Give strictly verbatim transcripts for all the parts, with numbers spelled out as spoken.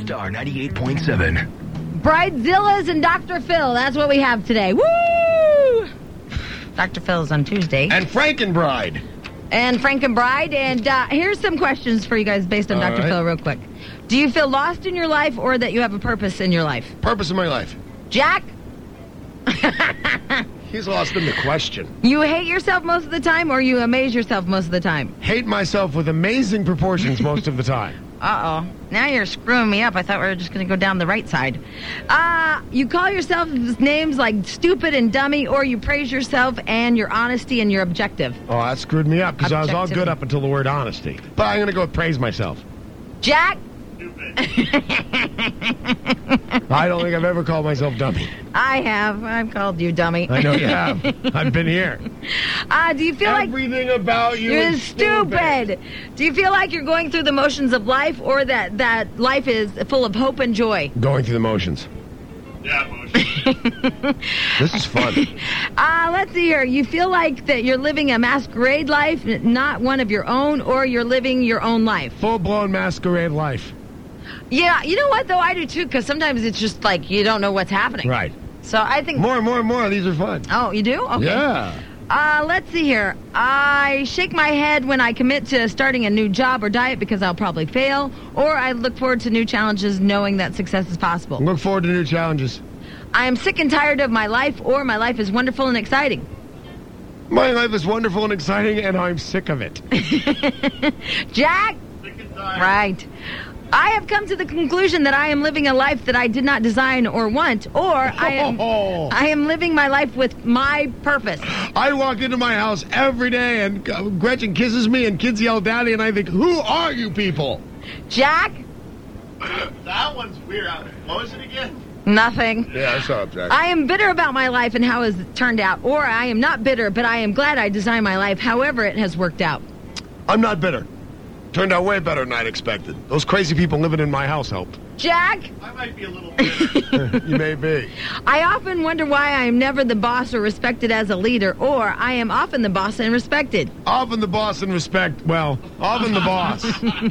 Star ninety-eight point seven. Bridezillas and Doctor Phil. That's what we have today. Woo! Doctor Phil's on Tuesday. And Frankenbride. And Frankenbride. And uh, here's some questions for you guys based on All Doctor right. Phil real quick. Do you feel lost in your life or that you have a purpose in your life? Purpose of my life. Jack? He's lost in the question. You hate yourself most of the time or you amaze yourself most of the time? Hate myself with amazing proportions most of the time. Uh-oh. Now you're screwing me up. I thought we were just going to go down the right side. Uh, you call yourself names like stupid and dummy, or you praise yourself and your honesty and your objective. Oh, that screwed me up because I was all good Objectivity. up until the word honesty. But I'm going to go with praise myself. Jack? I don't think I've ever called myself dummy. I have. I've called you dummy. I know you have. I've been here. Uh, do you feel like Everything about you you're is stupid? Do you feel like you're going through the motions of life, or that, that life is full of hope and joy? Going through the motions. Yeah, motion. This is fun. Uh, let's see here. You feel like that you're living a masquerade life, not one of your own, or you're living your own life? Full-blown masquerade life. Yeah, you know what, though? I do, too, because sometimes it's just like you don't know what's happening. Right. So I think... More and more and more. These are fun. Oh, you do? Okay. Yeah. Uh, let's see here. I shake my head when I commit to starting a new job or diet because I'll probably fail, or I look forward to new challenges knowing that success is possible. Look forward to new challenges. I am sick and tired of my life, or my life is wonderful and exciting. My life is wonderful and exciting, and I'm sick of it. Jack? Sick and tired. Right. I have come to the conclusion that I am living a life that I did not design or want, or I am I am living my life with my purpose. I walk into my house every day, and uh, Gretchen kisses me, and kids yell daddy, and I think, who are you people? Jack? That one's weird. What was it again? Nothing. Yeah, I saw it, Jack. I am bitter about my life and how it has turned out, or I am not bitter, but I am glad I designed my life however it has worked out. I'm not bitter. Turned out way better than I'd expected. Those crazy people living in my house helped. Jack? I might be a little bitter. You may be. I often wonder why I am never the boss or respected as a leader, or I am often the boss and respected. Often the boss in respect, well, often the boss.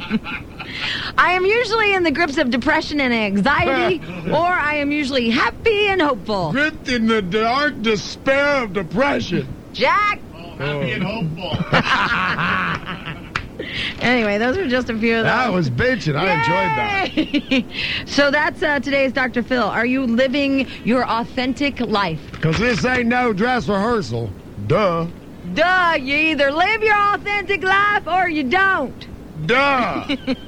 I am usually in the grips of depression and anxiety, or I am usually happy and hopeful. Gripped in the dark despair of depression. Jack? Oh, happy and hopeful. Anyway, those are just a few of those. That was bitchin'. I enjoyed that. that. So that's uh, today's Doctor Phil. Are you living your authentic life? Because this ain't no dress rehearsal. Duh. Duh, you either live your authentic life or you don't. Duh.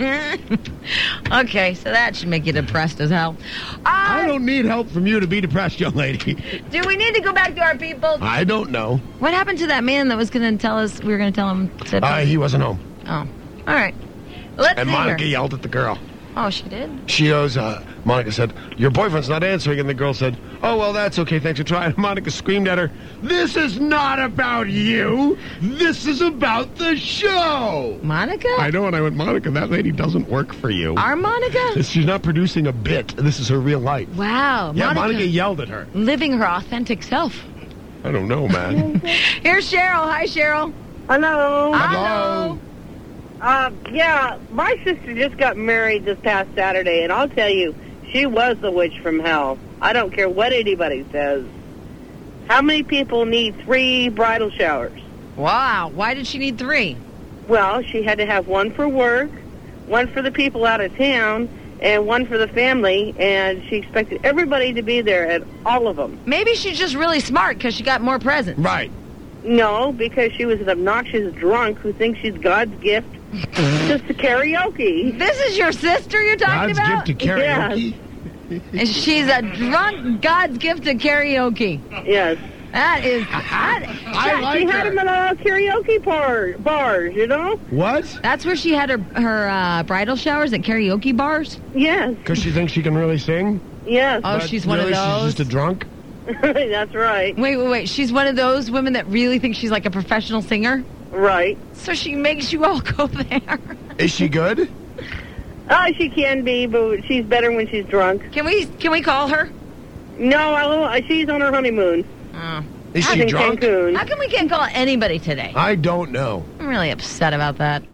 Okay, so that should make you depressed as hell. Uh, I don't need help from you to be depressed, young lady. Do we need to go back to our people? I don't know. What happened to that man that was going to tell us, we were going to tell him to... Uh, he wasn't home. Oh, all right. Let's And see Monica here. yelled at the girl. Oh, she did? She goes, uh, Monica said, your boyfriend's not answering. And the girl said, oh, well, that's okay. Thanks for trying. Monica screamed at her, this is not about you. This is about the show. Monica? I know, and I went, Monica, that lady doesn't work for you. Our Monica? She's not producing a bit. This is her real life. Wow. Yeah, Monica, Monica yelled at her. living her authentic self. I don't know, man. Here's Cheryl. Hi, Cheryl. Hello. Hello. Uh, yeah, my sister just got married this past Saturday, and I'll tell you, she was the witch from hell. I don't care what anybody says. How many people need three bridal showers? Wow. Why did she need three? Well, she had to have one for work, one for the people out of town, and one for the family, and she expected everybody to be there at all of them. Maybe she's just really smart because she got more presents. Right. No, because she was an obnoxious drunk who thinks she's God's gift just to karaoke. This is your sister you're talking God's about? gift to karaoke. And she's a drunk God's gift to karaoke. Yes. That is... That, I like She had her. them at uh, karaoke bar, bars, you know? What? that's where she had her, her uh, bridal showers, at karaoke bars? Yes, Because she thinks she can really sing? yes. Oh, But she's one of really those? She's just a drunk? That's right. Wait, wait, wait. She's one of those women that really think she's like a professional singer? Right. So she makes you all go there. Is she good? Oh, she can be, but she's better when she's drunk. Can we can we call her? No, I, she's on her honeymoon. Oh. Is She's she in drunk? Cancun. How come we can't call anybody today? I don't know. I'm really upset about that.